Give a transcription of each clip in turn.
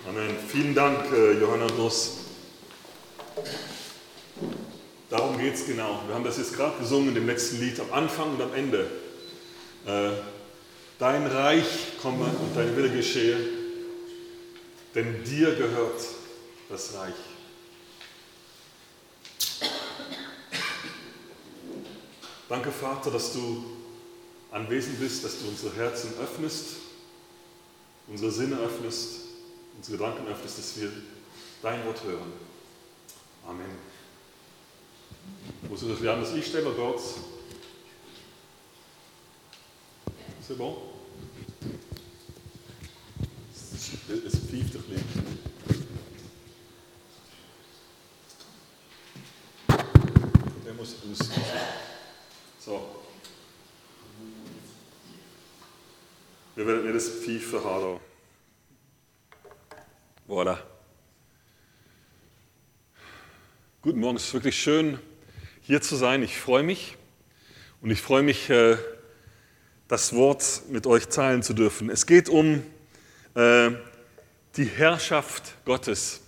Amen. Vielen Dank, Johanna Groß. Darum geht es genau. Wir haben das jetzt gerade gesungen in dem letzten Lied, am Anfang und am Ende. Dein Reich komme und dein Wille geschehe, denn dir gehört das Reich. Danke, Vater, dass du anwesend bist, dass du unsere Herzen öffnest, unsere Sinne öffnest, unsere Gedanken öffnest, dass wir dein Wort hören. Amen. Muss ich das lernen, dass ich stelle, Gott? C'est bon? Es pfeift ein bisschen. Der muss aus. So. Wir werden nicht das Pfeifen haben. Voilà. Guten Morgen, es ist wirklich schön, hier zu sein. Ich freue mich und ich freue mich, das Wort mit euch teilen zu dürfen. Es geht um die Herrschaft Gottes.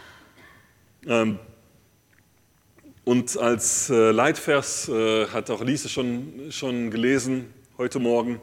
Und als Leitvers hat auch Lise schon gelesen heute Morgen.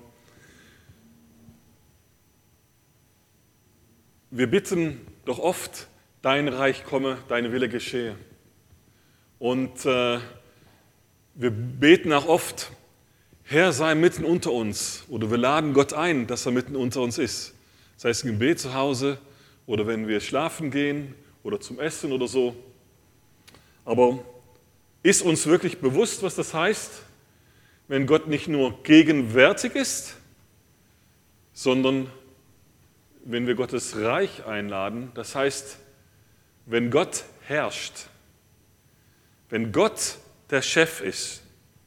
Wir bitten doch oft, dein Reich komme, dein Wille geschehe. Und wir beten auch oft, Herr, sei mitten unter uns. Oder wir laden Gott ein, dass er mitten unter uns ist. Sei es im Gebet zu Hause oder wenn wir schlafen gehen oder zum Essen oder so. Aber ist uns wirklich bewusst, was das heißt, wenn Gott nicht nur gegenwärtig ist, sondern wenn wir Gottes Reich einladen, das heißt, wenn Gott herrscht, wenn Gott der Chef ist.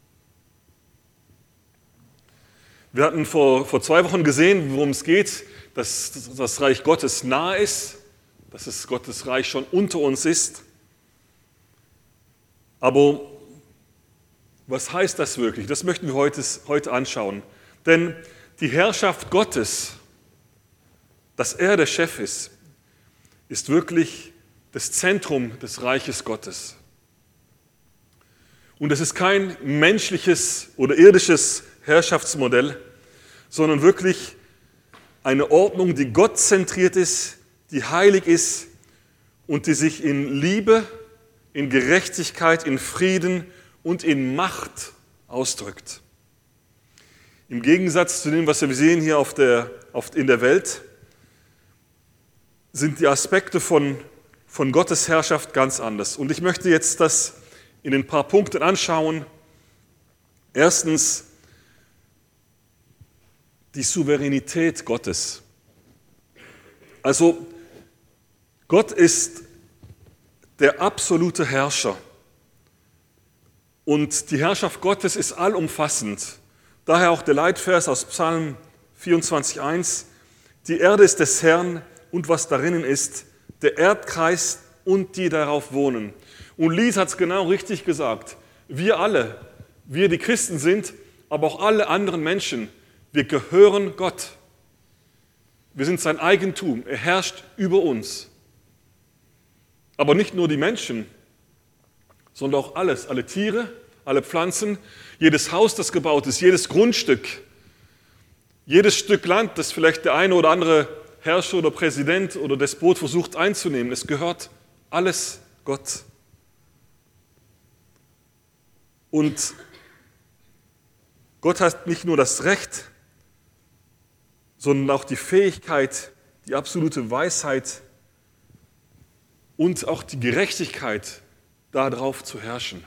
Wir hatten vor 2 Wochen gesehen, worum es geht, dass das Reich Gottes nahe ist, dass es Gottes Reich schon unter uns ist. Aber was heißt das wirklich? Das möchten wir heute anschauen. Denn die Herrschaft Gottes, dass er der Chef ist wirklich das Zentrum des Reiches Gottes. Und es ist kein menschliches oder irdisches Herrschaftsmodell, sondern wirklich eine Ordnung, die gottzentriert ist, die heilig ist und die sich in Liebe, in Gerechtigkeit, in Frieden und in Macht ausdrückt. Im Gegensatz zu dem, was wir sehen hier in der Welt, sind die Aspekte von Gottes Herrschaft ganz anders. Und ich möchte jetzt das in ein paar Punkten anschauen. Erstens, die Souveränität Gottes. Also, Gott ist der absolute Herrscher. Und die Herrschaft Gottes ist allumfassend. Daher auch der Leitvers aus Psalm 24,1. Die Erde ist des Herrn und was darinnen ist, der Erdkreis und die darauf wohnen. Und Lies hat es genau richtig gesagt. Wir alle, wir die Christen sind, aber auch alle anderen Menschen, wir gehören Gott. Wir sind sein Eigentum. Er herrscht über uns. Aber nicht nur die Menschen, sondern auch alles, alle Tiere, alle Pflanzen, jedes Haus, das gebaut ist, jedes Grundstück, jedes Stück Land, das vielleicht der eine oder andere Herrscher oder Präsident oder Despot versucht einzunehmen. Es gehört alles Gott. Und Gott hat nicht nur das Recht, sondern auch die Fähigkeit, die absolute Weisheit und auch die Gerechtigkeit, darauf zu herrschen.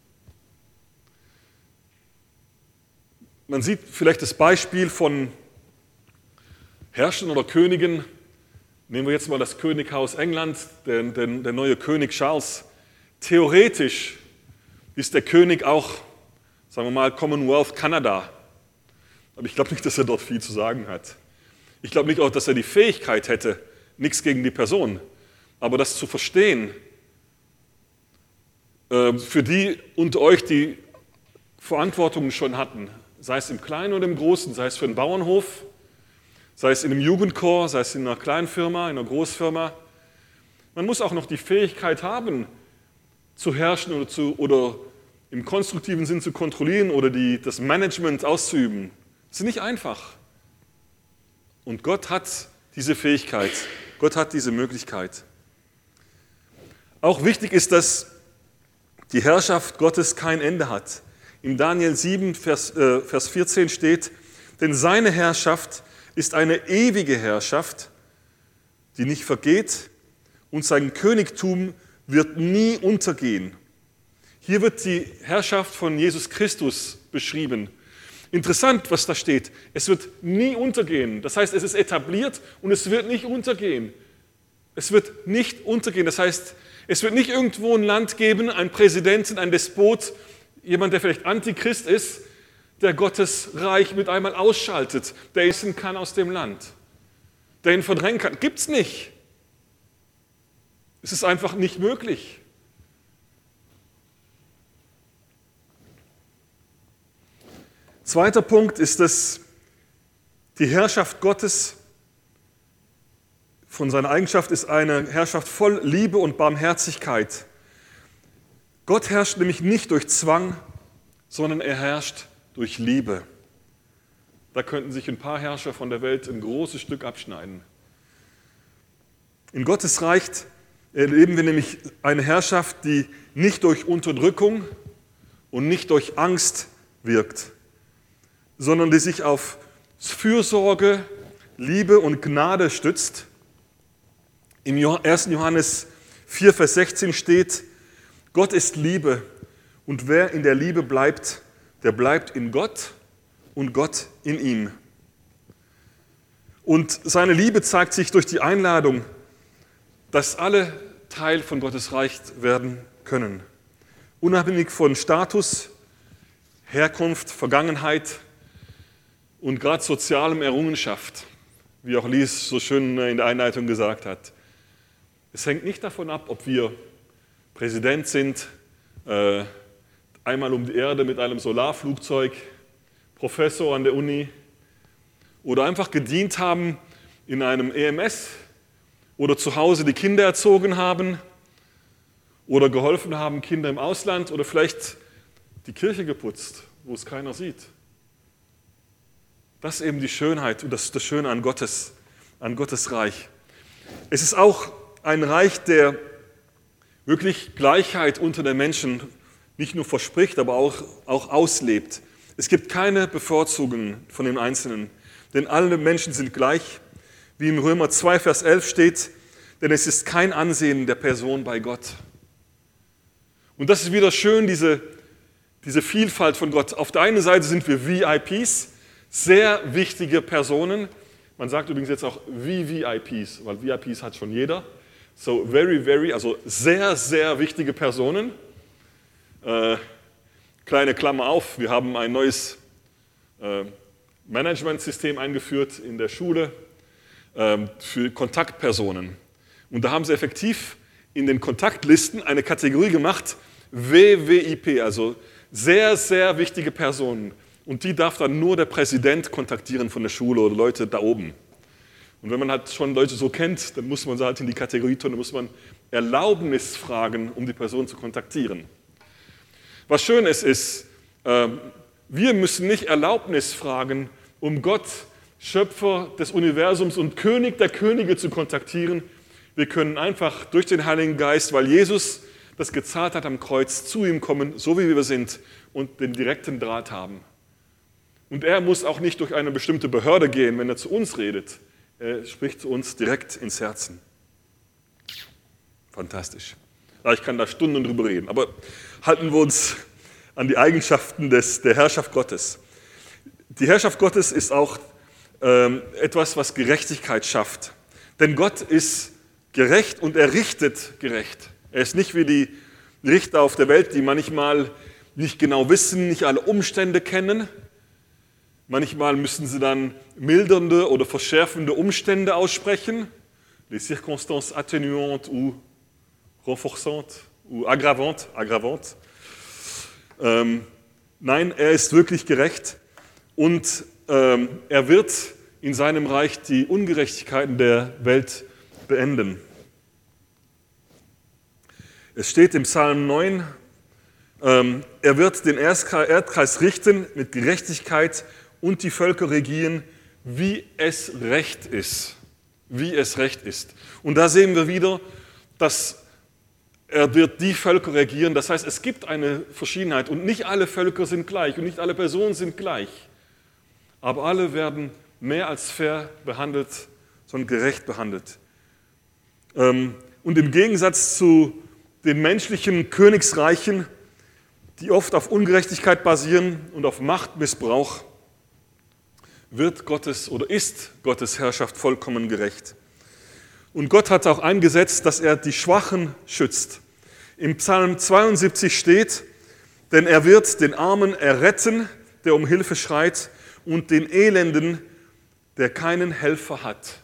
Man sieht vielleicht das Beispiel von Herrschern oder Königen. Nehmen wir jetzt mal das Könighaus England, der neue König Charles. Theoretisch ist der König auch, sagen wir mal, Commonwealth Kanada. Aber ich glaube nicht, dass er dort viel zu sagen hat. Ich glaube nicht auch, dass er die Fähigkeit hätte, nichts gegen die Person, aber das zu verstehen, für die unter euch, die Verantwortungen schon hatten, sei es im Kleinen oder im Großen, sei es für einen Bauernhof, sei es in einem Jugendchor, sei es in einer kleinen Firma, in einer Großfirma. Man muss auch noch die Fähigkeit haben, zu herrschen oder im konstruktiven Sinn zu kontrollieren oder das Management auszuüben. Das ist nicht einfach. Und Gott hat diese Fähigkeit, Gott hat diese Möglichkeit. Auch wichtig ist, dass die Herrschaft Gottes kein Ende hat. In Daniel 7, Vers 14 steht, denn seine Herrschaft ist eine ewige Herrschaft, die nicht vergeht, und sein Königtum wird nie untergehen. Hier wird die Herrschaft von Jesus Christus beschrieben. Interessant, was da steht. Es wird nie untergehen. Das heißt, es ist etabliert und es wird nicht untergehen. Es wird nicht untergehen. Das heißt, es wird nicht irgendwo ein Land geben, einen Präsidenten, einen Despot, jemand, der vielleicht Antichrist ist, der Gottes Reich mit einmal ausschaltet, der essen kann aus dem Land, der ihn verdrängen kann. Gibt es nicht. Es ist einfach nicht möglich. Zweiter Punkt ist, dass die Herrschaft Gottes von seiner Eigenschaft ist eine Herrschaft voll Liebe und Barmherzigkeit. Gott herrscht nämlich nicht durch Zwang, sondern er herrscht durch Liebe. Da könnten sich ein paar Herrscher von der Welt ein großes Stück abschneiden. In Gottes Reich erleben wir nämlich eine Herrschaft, die nicht durch Unterdrückung und nicht durch Angst wirkt, sondern die sich auf Fürsorge, Liebe und Gnade stützt. Im 1. Johannes 4, Vers 16 steht, Gott ist Liebe und wer in der Liebe bleibt, der bleibt in Gott und Gott in ihm. Und seine Liebe zeigt sich durch die Einladung, dass alle Teil von Gottes Reich werden können. Unabhängig von Status, Herkunft, Vergangenheit und gerade sozialem Errungenschaft, wie auch Lies so schön in der Einleitung gesagt hat. Es hängt nicht davon ab, ob wir Präsident sind, einmal um die Erde mit einem Solarflugzeug, Professor an der Uni oder einfach gedient haben in einem EMS oder zu Hause die Kinder erzogen haben oder geholfen haben, Kinder im Ausland oder vielleicht die Kirche geputzt, wo es keiner sieht. Das ist eben die Schönheit und das ist das Schöne an Gottes Reich. Es ist auch ein Reich, der wirklich Gleichheit unter den Menschen nicht nur verspricht, aber auch auslebt. Es gibt keine Bevorzugungen von den Einzelnen, denn alle Menschen sind gleich, wie in Römer 2, Vers 11 steht, denn es ist kein Ansehen der Person bei Gott. Und das ist wieder schön, diese Vielfalt von Gott. Auf der einen Seite sind wir VIPs, sehr wichtige Personen. Man sagt übrigens jetzt auch VVIPs, weil VIPs hat schon jeder. So very, very, also sehr, sehr wichtige Personen. Kleine Klammer auf, wir haben ein neues Managementsystem eingeführt in der Schule für Kontaktpersonen. Und da haben sie effektiv in den Kontaktlisten eine Kategorie gemacht, WWIP, also sehr, sehr wichtige Personen. Und die darf dann nur der Präsident kontaktieren von der Schule oder Leute da oben. Und wenn man halt schon Leute so kennt, dann muss man sie halt in die Kategorie tun, dann muss man Erlaubnis fragen, um die Person zu kontaktieren. Was schön ist, wir müssen nicht Erlaubnis fragen, um Gott, Schöpfer des Universums und König der Könige zu kontaktieren. Wir können einfach durch den Heiligen Geist, weil Jesus das gezahlt hat am Kreuz, zu ihm kommen, so wie wir sind und den direkten Draht haben. Und er muss auch nicht durch eine bestimmte Behörde gehen, wenn er zu uns redet. Er spricht zu uns direkt ins Herzen. Fantastisch. Ja, ich kann da Stunden drüber reden, aber halten wir uns an die Eigenschaften der Herrschaft Gottes. Die Herrschaft Gottes ist auch etwas, was Gerechtigkeit schafft. Denn Gott ist gerecht und er richtet gerecht. Er ist nicht wie die Richter auf der Welt, die manchmal nicht genau wissen, nicht alle Umstände kennen. Manchmal müssen sie dann mildernde oder verschärfende Umstände aussprechen. Les circonstances atténuantes ou renforçantes ou aggravantes. Nein, er ist wirklich gerecht und er wird in seinem Reich die Ungerechtigkeiten der Welt beenden. Es steht im Psalm 9, er wird den Erdkreis richten mit Gerechtigkeit und die Völker regieren, wie es recht ist. Wie es recht ist. Und da sehen wir wieder, dass er wird die Völker regieren. Das heißt, es gibt eine Verschiedenheit und nicht alle Völker sind gleich und nicht alle Personen sind gleich. Aber alle werden mehr als fair behandelt, sondern gerecht behandelt. Und im Gegensatz zu den menschlichen Königsreichen, die oft auf Ungerechtigkeit basieren und auf Machtmissbrauch, wird Gottes oder ist Gottes Herrschaft vollkommen gerecht. Und Gott hat auch eingesetzt, dass er die Schwachen schützt. Im Psalm 72 steht, denn er wird den Armen erretten, der um Hilfe schreit, und den Elenden, der keinen Helfer hat.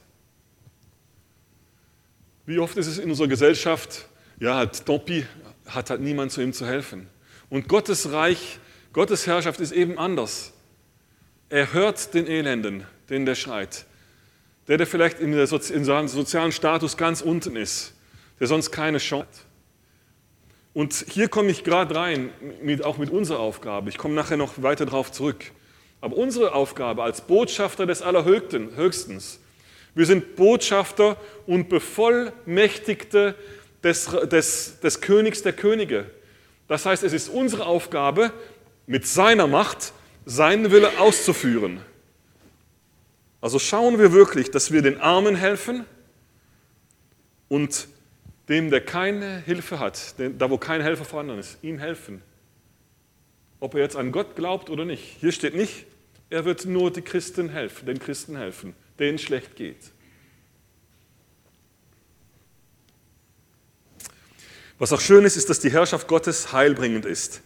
Wie oft ist es in unserer Gesellschaft, ja, tant pis, hat halt niemand zu ihm zu helfen. Und Gottes Reich, Gottes Herrschaft ist eben anders. Er hört den Elenden, den der schreit. Der vielleicht in seinem sozialen Status ganz unten ist, der sonst keine Chance hat. Und hier komme ich gerade rein, auch mit unserer Aufgabe. Ich komme nachher noch weiter darauf zurück. Aber unsere Aufgabe als Botschafter des Allerhöchstens, wir sind Botschafter und Bevollmächtigte des Königs der Könige. Das heißt, es ist unsere Aufgabe, mit seiner Macht seinen Wille auszuführen. Also schauen wir wirklich, dass wir den Armen helfen und dem, der keine Hilfe hat, da wo kein Helfer vorhanden ist, ihm helfen. Ob er jetzt an Gott glaubt oder nicht. Hier steht nicht, er wird nur den Christen helfen, denen es schlecht geht. Was auch schön ist, ist, dass die Herrschaft Gottes heilbringend ist.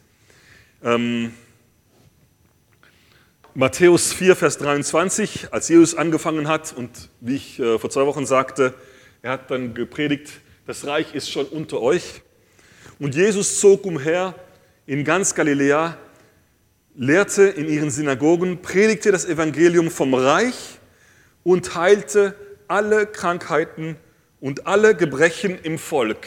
Matthäus 4, Vers 23, als Jesus angefangen hat und wie ich vor 2 Wochen sagte, er hat dann gepredigt, das Reich ist schon unter euch. Und Jesus zog umher in ganz Galiläa, lehrte in ihren Synagogen, predigte das Evangelium vom Reich und heilte alle Krankheiten und alle Gebrechen im Volk.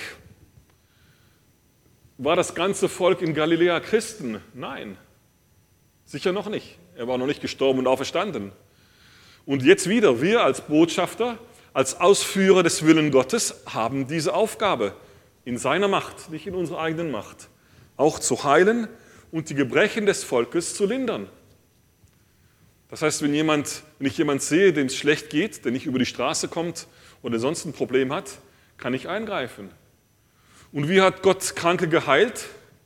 War das ganze Volk in Galiläa Christen? Nein, sicher noch nicht. Er war noch nicht gestorben und auferstanden. Und jetzt wieder, wir als Botschafter, als Ausführer des Willens Gottes haben diese Aufgabe in seiner Macht, nicht in unserer eigenen Macht, auch zu heilen und die Gebrechen des Volkes zu lindern. Das heißt, wenn ich jemanden sehe, dem es schlecht geht, der nicht über die Straße kommt oder sonst ein Problem hat, kann ich eingreifen. Und wie hat Gott Kranke geheilt?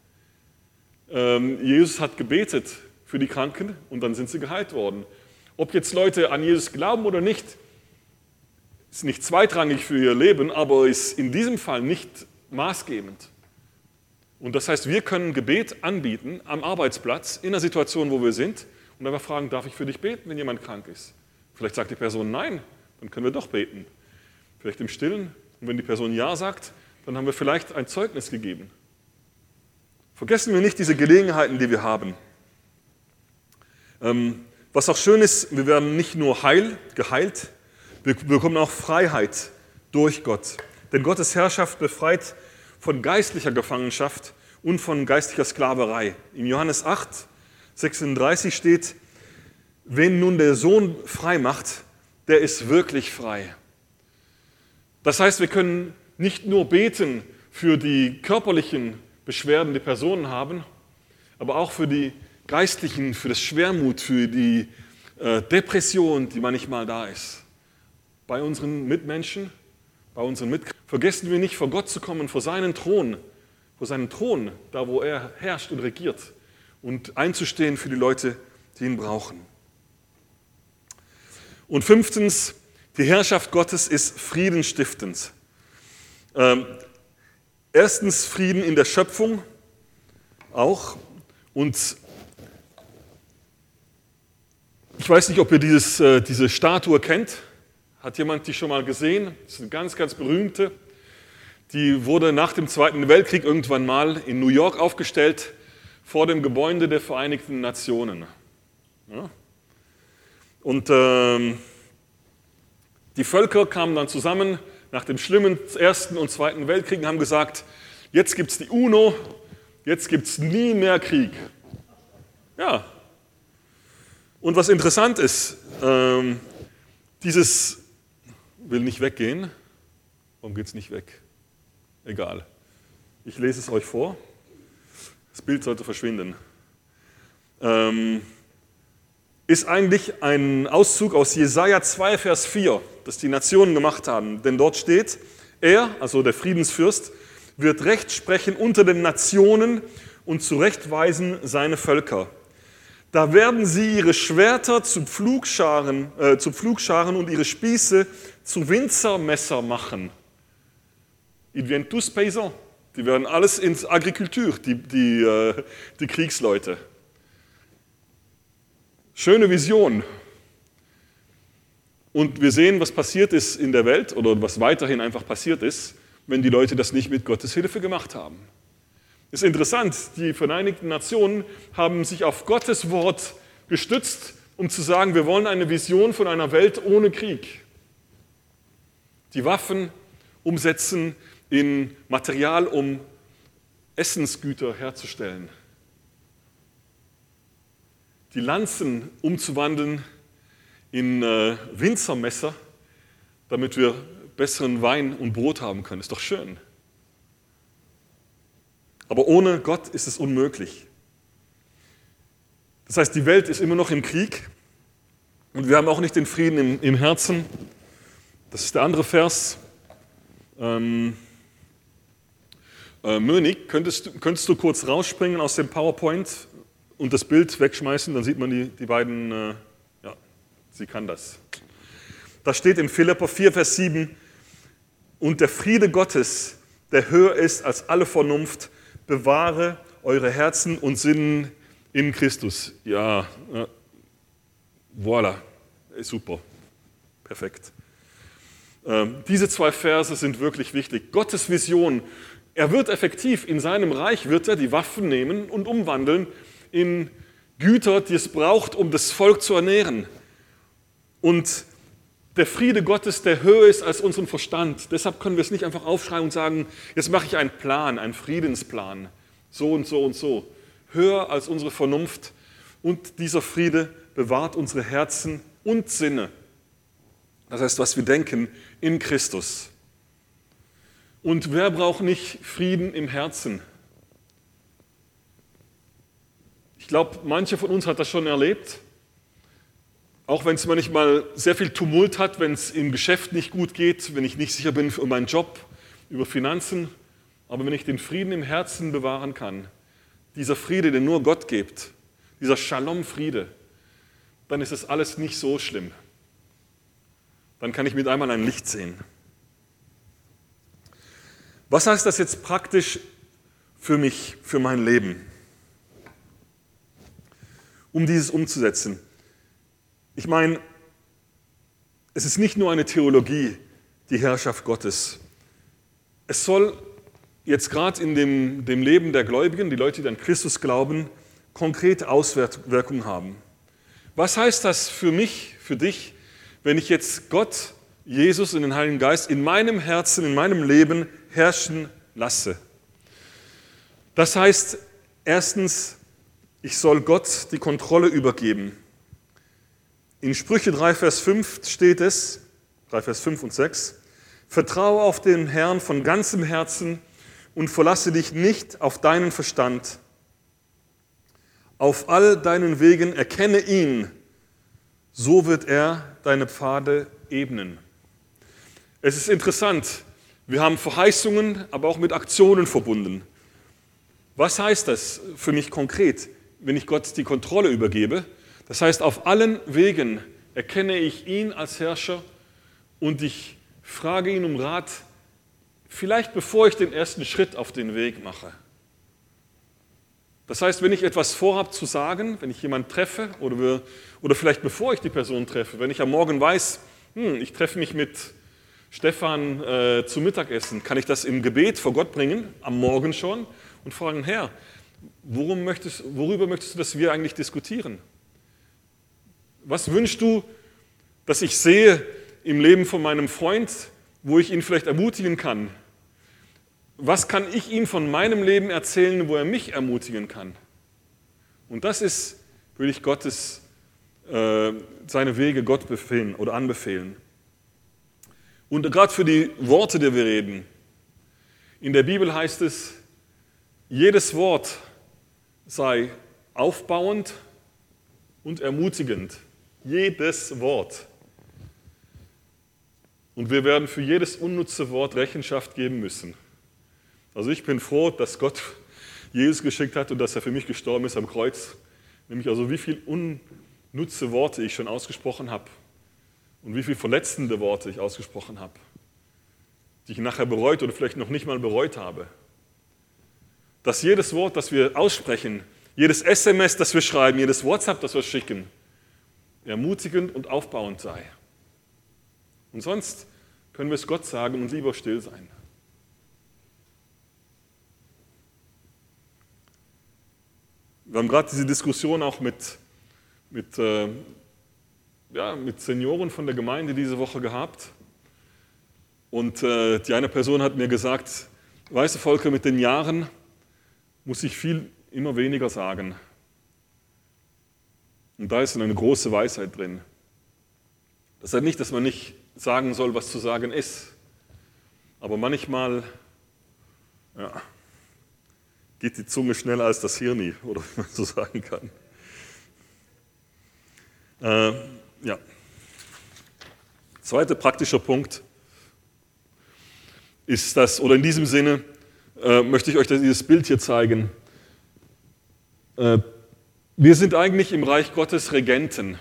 Jesus hat gebetet für die Kranken und dann sind sie geheilt worden. Ob jetzt Leute an Jesus glauben oder nicht, ist nicht zweitrangig für ihr Leben, aber ist in diesem Fall nicht maßgebend. Und das heißt, wir können Gebet anbieten am Arbeitsplatz, in der Situation, wo wir sind, und einfach fragen, darf ich für dich beten, wenn jemand krank ist? Vielleicht sagt die Person nein, dann können wir doch beten. Vielleicht im Stillen. Und wenn die Person ja sagt, dann haben wir vielleicht ein Zeugnis gegeben. Vergessen wir nicht diese Gelegenheiten, die wir haben. Was auch schön ist, wir werden nicht nur geheilt, wir bekommen auch Freiheit durch Gott. Denn Gottes Herrschaft befreit von geistlicher Gefangenschaft und von geistlicher Sklaverei. In Johannes 8, 36 steht, wen nun der Sohn frei macht, der ist wirklich frei. Das heißt, wir können nicht nur beten für die körperlichen Beschwerden, die Personen haben, aber auch für die geistlichen, für das Schwermut, für die Depression, die manchmal da ist. Bei unseren Mitmenschen, bei unseren Mitchristen. Vergessen wir nicht, vor Gott zu kommen, vor seinen Thron, da wo er herrscht und regiert und einzustehen für die Leute, die ihn brauchen. Und 5. Die Herrschaft Gottes ist friedenstiftend. Erstens Frieden in der Schöpfung auch. Und ich weiß nicht, ob ihr diese Statue kennt. Hat jemand die schon mal gesehen? Das ist eine ganz, ganz berühmte. Die wurde nach dem Zweiten Weltkrieg irgendwann mal in New York aufgestellt, vor dem Gebäude der Vereinigten Nationen. Ja. Und Die Völker kamen dann zusammen nach dem schlimmen Ersten und Zweiten Weltkrieg und haben gesagt, jetzt gibt es die UNO, jetzt gibt es nie mehr Krieg. Ja. Und was interessant ist, dieses will nicht weggehen. Warum geht es nicht weg? Egal. Ich lese es euch vor. Das Bild sollte verschwinden. Ist eigentlich ein Auszug aus Jesaja 2, Vers 4, das die Nationen gemacht haben. Denn dort steht, er, also der Friedensfürst, wird Recht sprechen unter den Nationen und zurechtweisen seine Völker. Da werden sie ihre Schwerter zu Pflugscharen und ihre Spieße zu Winzermesser machen. Ils viennent tous paysans. Die werden alles ins Agrikultur, die Kriegsleute. Schöne Vision. Und wir sehen, was passiert ist in der Welt oder was weiterhin einfach passiert ist, wenn die Leute das nicht mit Gottes Hilfe gemacht haben. Ist interessant, die Vereinigten Nationen haben sich auf Gottes Wort gestützt, um zu sagen, wir wollen eine Vision von einer Welt ohne Krieg. Die Waffen umsetzen in Material, um Essensgüter herzustellen. Die Lanzen umzuwandeln in Winzermesser, damit wir besseren Wein und Brot haben können. Ist doch schön. Aber ohne Gott ist es unmöglich. Das heißt, die Welt ist immer noch im Krieg und wir haben auch nicht den Frieden im Herzen. Das ist der andere Vers. Mönig, könntest du kurz rausspringen aus dem PowerPoint und das Bild wegschmeißen, dann sieht man die beiden, ja, sie kann das. Da steht in Philipper 4, Vers 7, und der Friede Gottes, der höher ist als alle Vernunft, bewahre eure Herzen und Sinnen in Christus. Ja, voilà, super, perfekt. Diese zwei Verse sind wirklich wichtig. Gottes Vision, er wird effektiv in seinem Reich, wird er die Waffen nehmen und umwandeln in Güter, die es braucht, um das Volk zu ernähren. Und der Friede Gottes, der höher ist als unseren Verstand. Deshalb können wir es nicht einfach aufschreiben und sagen, jetzt mache ich einen Plan, einen Friedensplan, so und so und so. Höher als unsere Vernunft. Und dieser Friede bewahrt unsere Herzen und Sinne. Das heißt, was wir denken in Christus. Und wer braucht nicht Frieden im Herzen? Ich glaube, manche von uns hat das schon erlebt. Auch wenn es manchmal sehr viel Tumult hat, wenn es im Geschäft nicht gut geht, wenn ich nicht sicher bin über meinen Job, über Finanzen. Aber wenn ich den Frieden im Herzen bewahren kann, dieser Friede, den nur Gott gibt, dieser Shalom-Friede, dann ist es alles nicht so schlimm. Dann kann ich mit einmal ein Licht sehen. Was heißt das jetzt praktisch für mich, für mein Leben? Um dieses umzusetzen. Ich meine, es ist nicht nur eine Theologie, die Herrschaft Gottes. Es soll jetzt gerade in dem Leben der Gläubigen, die Leute, die an Christus glauben, konkrete Auswirkungen haben. Was heißt das für mich, für dich, wenn ich jetzt Gott, Jesus und den Heiligen Geist in meinem Herzen, in meinem Leben herrschen lasse? Das heißt, erstens, ich soll Gott die Kontrolle übergeben. In Sprüche 3, Vers 5 steht es, 3 Vers 5 und 6, vertraue auf den Herrn von ganzem Herzen und verlasse dich nicht auf deinen Verstand. Auf all deinen Wegen erkenne ihn, so wird er deine Pfade ebnen. Es ist interessant, wir haben Verheißungen, aber auch mit Aktionen verbunden. Was heißt das für mich konkret, wenn ich Gott die Kontrolle übergebe? Das heißt, auf allen Wegen erkenne ich ihn als Herrscher und ich frage ihn um Rat, vielleicht bevor ich den ersten Schritt auf den Weg mache. Das heißt, wenn ich etwas vorhabe zu sagen, wenn ich jemanden treffe oder vielleicht bevor ich die Person treffe, wenn ich am Morgen weiß, ich treffe mich mit Stefan zum Mittagessen, kann ich das im Gebet vor Gott bringen, am Morgen schon, und fragen, Herr, worüber möchtest du, dass wir eigentlich diskutieren? Was wünschst du, dass ich sehe im Leben von meinem Freund, wo ich ihn vielleicht ermutigen kann? Was kann ich ihm von meinem Leben erzählen, wo er mich ermutigen kann? Und das ist, würde ich seine Wege Gott befehlen oder anbefehlen. Und gerade für die Worte, die wir reden, in der Bibel heißt es, jedes Wort sei aufbauend und ermutigend. Jedes Wort. Und wir werden für jedes unnütze Wort Rechenschaft geben müssen. Also ich bin froh, dass Gott Jesus geschickt hat und dass er für mich gestorben ist am Kreuz. Nämlich also wie viele unnütze Worte ich schon ausgesprochen habe und wie viele verletzende Worte ich ausgesprochen habe, die ich nachher bereut oder vielleicht noch nicht mal bereut habe. Dass jedes Wort, das wir aussprechen, jedes SMS, das wir schreiben, jedes WhatsApp, das wir schicken, ermutigend und aufbauend sei. Und sonst können wir es Gott sagen und lieber still sein. Wir haben gerade diese Diskussion auch mit Senioren von der Gemeinde diese Woche gehabt. Und die eine Person hat mir gesagt, weißt du, Volker, mit den Jahren muss ich immer weniger sagen. Und da ist eine große Weisheit drin. Das heißt nicht, dass man nicht sagen soll, was zu sagen ist. Aber manchmal geht die Zunge schneller als das Hirn, oder wie man so sagen kann. Zweiter praktischer Punkt ist das, oder in diesem Sinne möchte ich euch dieses Bild hier zeigen. Wir sind eigentlich im Reich Gottes Regenten.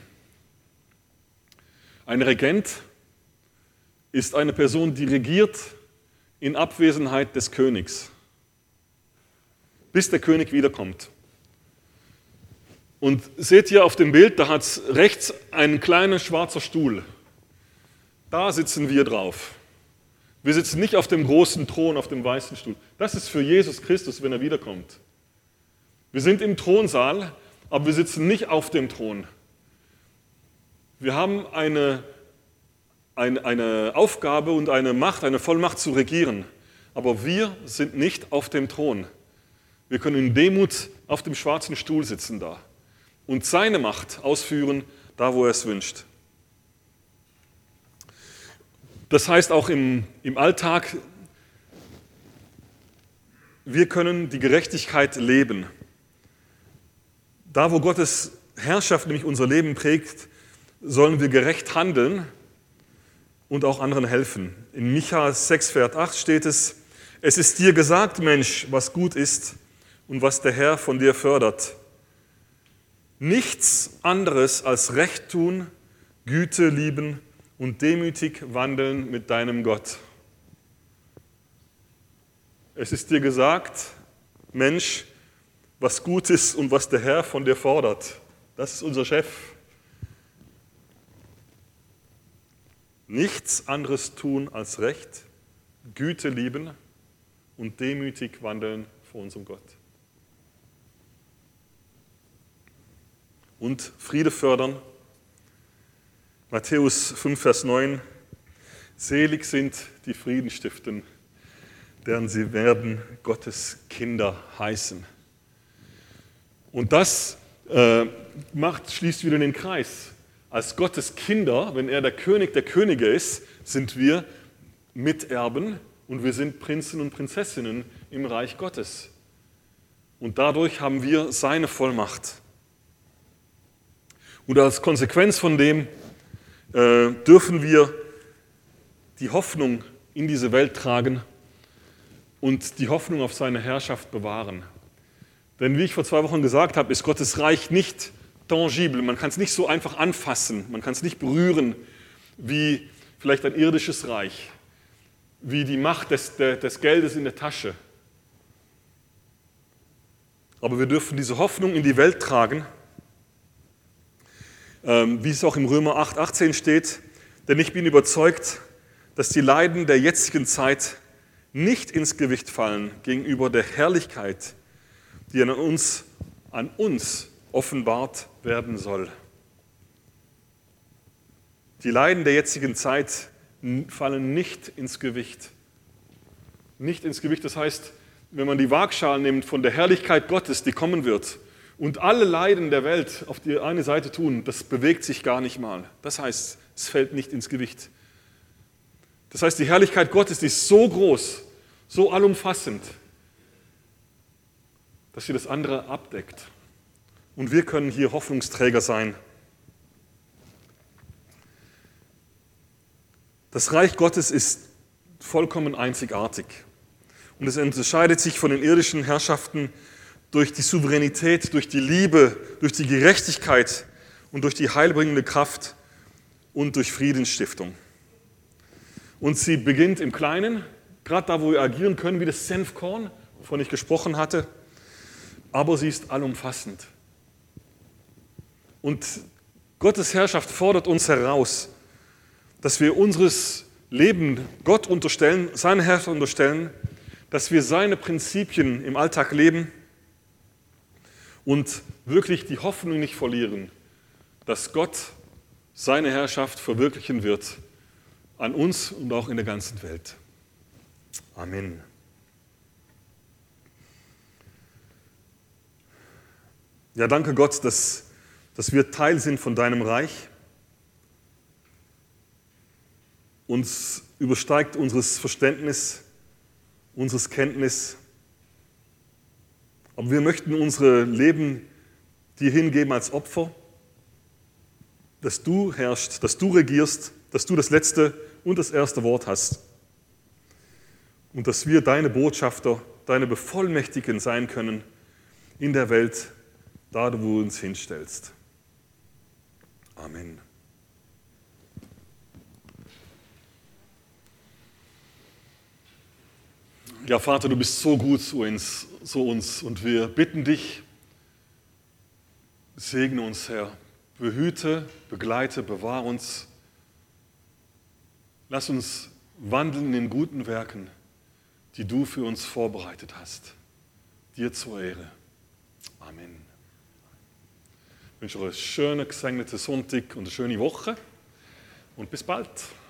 Ein Regent ist eine Person, die regiert in Abwesenheit des Königs, bis der König wiederkommt. Und seht ihr auf dem Bild, da hat es rechts einen kleinen schwarzen Stuhl. Da sitzen wir drauf. Wir sitzen nicht auf dem großen Thron, auf dem weißen Stuhl. Das ist für Jesus Christus, wenn er wiederkommt. Wir sind im Thronsaal, aber wir sitzen nicht auf dem Thron. Wir haben eine Aufgabe und eine Macht, eine Vollmacht zu regieren. Aber wir sind nicht auf dem Thron. Wir können in Demut auf dem schwarzen Stuhl sitzen da und seine Macht ausführen, da wo er es wünscht. Das heißt auch im Alltag, wir können die Gerechtigkeit leben. Da wo Gottes Herrschaft nämlich unser Leben prägt, sollen wir gerecht handeln und auch anderen helfen. In Micha 6, Vers 8 steht es, es ist dir gesagt, Mensch, was gut ist und was der Herr von dir fördert. Nichts anderes als Recht tun, Güte lieben und demütig wandeln mit deinem Gott. Es ist dir gesagt, Mensch, was gut ist und was der Herr von dir fordert. Das ist unser Chef. Nichts anderes tun als Recht, Güte lieben und demütig wandeln vor unserem Gott. Und Friede fördern. Matthäus 5, Vers 9. Selig sind die Frieden stiften, deren sie werden Gottes Kinder heißen. Und das schließt wieder den Kreis. Als Gottes Kinder, wenn er der König der Könige ist, sind wir Miterben und wir sind Prinzen und Prinzessinnen im Reich Gottes. Und dadurch haben wir seine Vollmacht. Und als Konsequenz von dem dürfen wir die Hoffnung in diese Welt tragen und die Hoffnung auf seine Herrschaft bewahren. Denn wie ich vor 2 Wochen gesagt habe, ist Gottes Reich nicht tangible. Man kann es nicht so einfach anfassen, man kann es nicht berühren wie vielleicht ein irdisches Reich, wie die Macht des Geldes in der Tasche. Aber wir dürfen diese Hoffnung in die Welt tragen, wie es auch im Römer 8, 18 steht, denn ich bin überzeugt, dass die Leiden der jetzigen Zeit nicht ins Gewicht fallen gegenüber der Herrlichkeit, die an uns offenbart werden soll. Die Leiden der jetzigen Zeit fallen nicht ins Gewicht. Nicht ins Gewicht, das heißt, wenn man die Waagschale nimmt von der Herrlichkeit Gottes, die kommen wird, und alle Leiden der Welt auf die eine Seite tun, das bewegt sich gar nicht mal. Das heißt, es fällt nicht ins Gewicht. Das heißt, die Herrlichkeit Gottes, die ist so groß, so allumfassend, dass sie das andere abdeckt. Und wir können hier Hoffnungsträger sein. Das Reich Gottes ist vollkommen einzigartig. Und es unterscheidet sich von den irdischen Herrschaften durch die Souveränität, durch die Liebe, durch die Gerechtigkeit und durch die heilbringende Kraft und durch Friedensstiftung. Und sie beginnt im Kleinen, gerade da, wo wir agieren können, wie das Senfkorn, wovon ich gesprochen hatte, aber sie ist allumfassend. Und Gottes Herrschaft fordert uns heraus, dass wir unseres Leben Gott unterstellen, seine Herrschaft unterstellen, dass wir seine Prinzipien im Alltag leben und wirklich die Hoffnung nicht verlieren, dass Gott seine Herrschaft verwirklichen wird an uns und auch in der ganzen Welt. Amen. Ja, danke Gott, dass wir Teil sind von deinem Reich. Uns übersteigt unseres Verständnis, unseres Kenntnis. Aber wir möchten unsere Leben dir hingeben als Opfer, dass du herrschst, dass du regierst, dass du das letzte und das erste Wort hast. Und dass wir deine Botschafter, deine Bevollmächtigten sein können in der Welt, da wo du uns hinstellst. Amen. Ja, Vater, du bist so gut zu uns und wir bitten dich, segne uns, Herr, behüte, begleite, bewahre uns. Lass uns wandeln in den guten Werken, die du für uns vorbereitet hast. Dir zur Ehre. Amen. Ich wünsche euch einen schönen, gesegneten Sonntag und eine schöne Woche und bis bald.